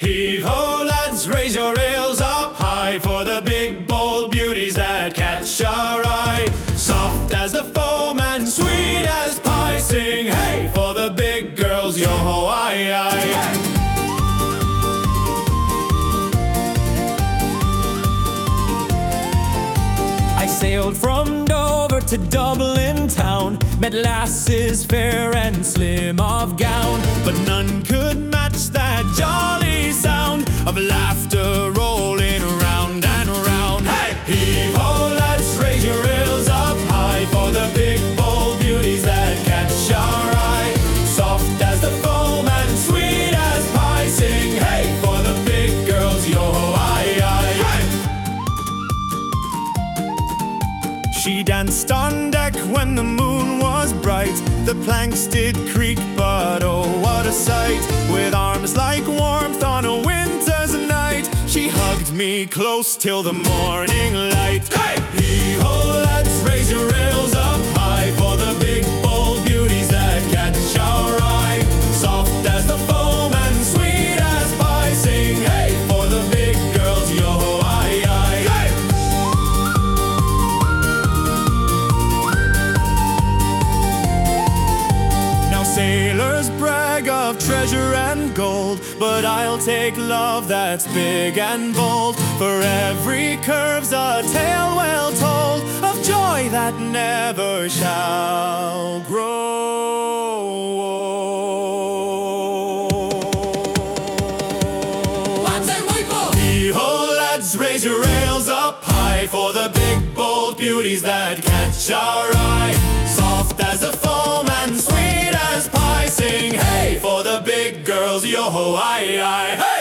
Heave-ho, lads, raise your rails up high for the big, bold beauties that catch our eye. Soft as the foam and sweet as pie, sing hey for the big girls, yo-ho, aye, aye. I sailed from Dover to Dublin town, met lasses fair and slim of gown, but none could match that jolly sound of laughter rolling round and round. Hey! Heave-ho, lads, raise your rails up high for the big, bold beauties that catch our eye. Soft as the foam and sweet as pie, sing hey for the big girls, yo-ho, aye, aye. Hey! She danced on deck when the moon was bright. The planks did creak, but oh, what a sight. With arms like warmth on a winter's night, she hugged me close till the morning light. Hey! Heave-ho, lads, raise your rails up high for the big, bold beauties that catch our eye. Soft as the foam and sweet as pie, sing hey for the big girls, yo-ho, aye, aye. Hey! Sailors brag of treasure and gold, but I'll take love that's big and bold. For every curve's a tale well told of joy that never shall grow. Heave-ho, lads, raise your rails up high for the big, bold beauties that catch our eye. Soft as a foam and sweet as pie, sing hey for the big girls, yo-ho, aye, aye. Hey!